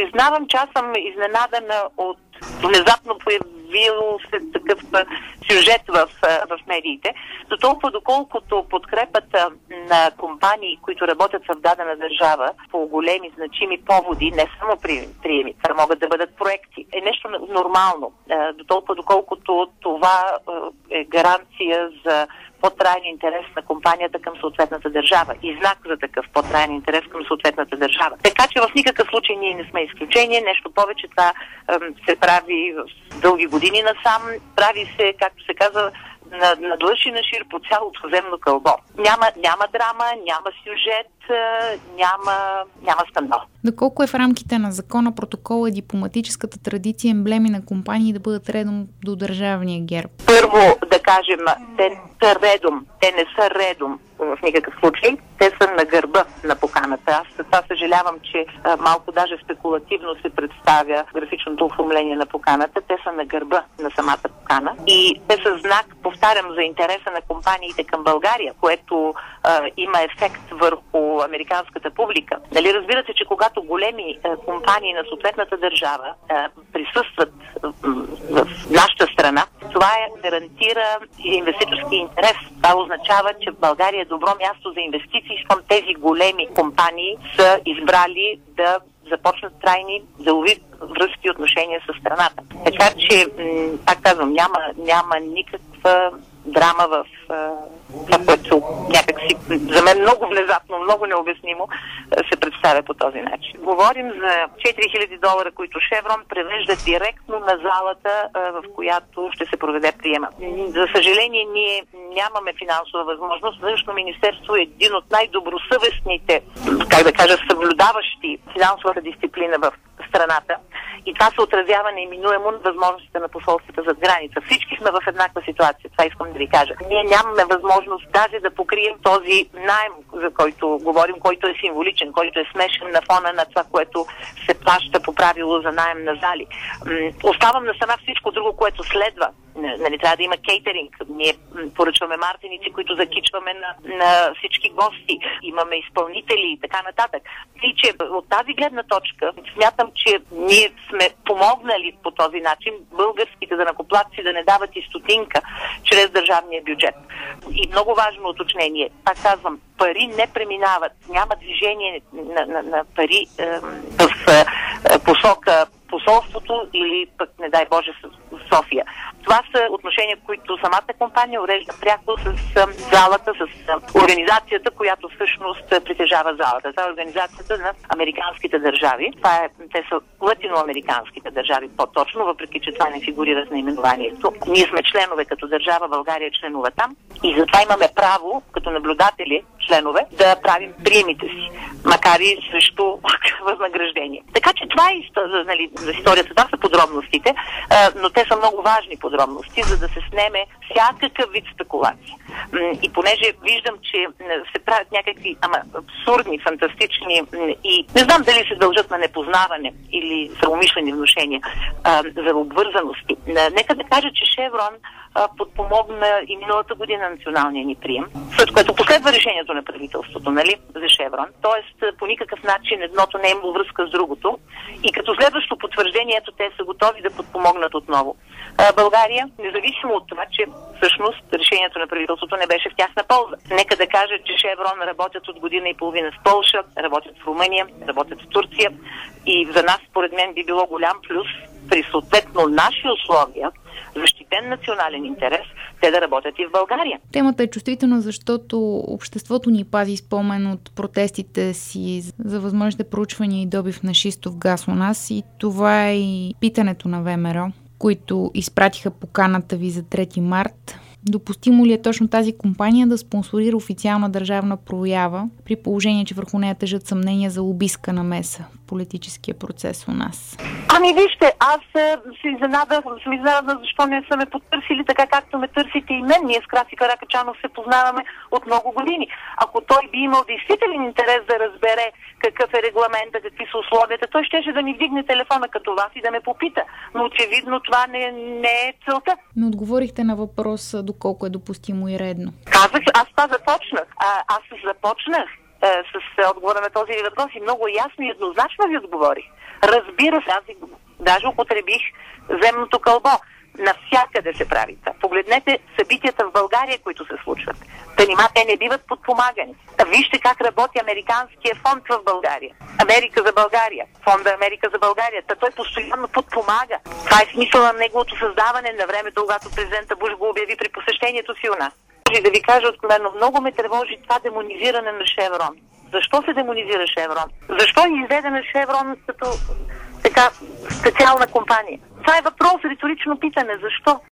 Признавам, че аз съм изненадана от внезапно появил се такъв сюжет в медиите, до толкова доколкото подкрепата на компании, които работят в дадена държава по големи значими поводи, не само приеми, това могат да бъдат проекти, е нещо нормално. До толкова доколкото това е гаранция за по-траен интерес на компанията към съответната държава и знак за такъв по-траен интерес към съответната държава. Така че в никакъв случай ние не сме изключение. Нещо повече, това се прави в дълги години насам. Прави се, както се казва, на длъж и на шир по цялото земно кълбо. Няма драма, няма сюжет, няма скандал. Доколко е в рамките на закона, протокола, дипломатическата традиция, емблеми на компании да бъдат редом до държавния герб? Първо да кажем, те са редом, те не са редом в никакъв случай. Те са на гърба на поканата. Аз това съжалявам, че малко даже спекулативно се представя графичното оформление на поканата. Те са на гърба на самата покана и те са знак, повтарям, за интереса на компаниите към България, което има ефект върху американската публика. Нали, разбирате, че когато големи компании на съответната държава присъстват в нашата страна, това гарантира инвеститорски интерес. Това означава, че България е добро място за инвестиции, щом тези големи компании са избрали да започнат трайни делови връзки и отношения с страната. Така че, пак казвам, няма никаква драма в това, което някакси за мен много внезапно, много необяснимо се представя по този начин. Говорим за $4000, които Шеврон превежда директно на залата, в която ще се проведе приема. За съжаление, ние нямаме финансова възможност. Външно министерство е един от най-добросъвестните, съблюдаващи финансовата дисциплина в страната. И това се отразява неминуемо на възможностите на посолствата зад граница. Всички сме в еднаква ситуация, това искам да ви кажа. Ние нямаме възможност даже да покрием този наем, за който говорим, който е символичен, който е смешен на фона на това, което се плаща по правило за наем на зали. Оставам на страна всичко друго, което следва. Нали, трябва да има кейтеринг. Ние поръчваме мартеници, които закичваме на всички гости. Имаме изпълнители и така нататък. И че от тази гледна точка смятам, че ние сме помогнали по този начин българските данъкоплатци да не дават и стотинка чрез държавния бюджет. И много важно уточнение. Пак казвам, пари не преминават. Няма движение на пари в посока посолството или пък, не дай Боже, в София. Това са отношения, които самата компания урежда пряко с залата, с организацията, която всъщност притежава залата. Това е организацията на американските държави. Те са латиноамериканските държави по-точно, въпреки че това не фигурира в наименованието. Ние сме членове като държава, България е членове там и затова имаме право, като наблюдатели, членове, да правим приемите си, макар и срещу възнаграждение. Така че това е за историята, това са подробностите, но те са много важни подробности, за да се снеме всякакъв вид спекулации. И понеже виждам, че се правят някакви абсурдни, фантастични и не знам дали се дължат на непознаване или за умишлени внушения за обвързаности. Нека да кажа, че Шеврон подпомогна и миналата година националния ни прием, след което последва решението на правителството, нали, за Шеврон. Тоест, по никакъв начин едното не е имало връзка с другото. И като следващо потвърждение, те са готови да подпомогнат отново България, независимо от това, че всъщност решението на правителството не беше в тяхна полза. Нека да кажа, че Шеврон работят от година и половина в Полша, работят в Румъния, работят в Турция и за нас, според мен, би било голям плюс при съответно наши условия, защитен национален интерес, те да работят и в България. Темата е чувствителна, защото обществото ни пази спомен от протестите си за възможните проучвания и добив на шистов газ у нас и това е и питането на ВМРО, които изпратиха поканата ви за 3 март. Допустимо ли е точно тази компания да спонсорира официална държавна проява, при положение, че върху нея тежат съмнения за лобистка намеса в политическия процес у нас? Вижте, аз съм изненадана, защо не са ме потърсили така, както ме търсите и мен. Ние с Краси Каракачанов се познаваме от много години. Ако той би имал действителен интерес да разбере какъв е регламента, какви са условията, той щеше да ми вдигне телефона като вас и да ме попита. Но очевидно това не е целта. Не отговорихте на въпроса доколко е допустимо и редно. Казах, аз това започнах. Аз започнах с отговора на този въпрос и много ясно и еднозначно ви отговорих. Разбира се, аз даже употребих земното кълбо. Навсякъде се прави това. Погледнете събитията в България, които се случват. Нима те не биват подпомагани. Вижте как работи Американския фонд в България. Америка за България. Фонда Америка за България. Той постоянно подпомага. Това е смисъл на неговото създаване на времето, когато президента Буш го обяви при посещението си у нас. Да ви кажа откровено, много ме тревожи това демонизиране на Шеврон. Защо се демонизира Шеврон? Защо е изведена Шеврон като така специална компания? Това е въпрос, риторично питане. Защо?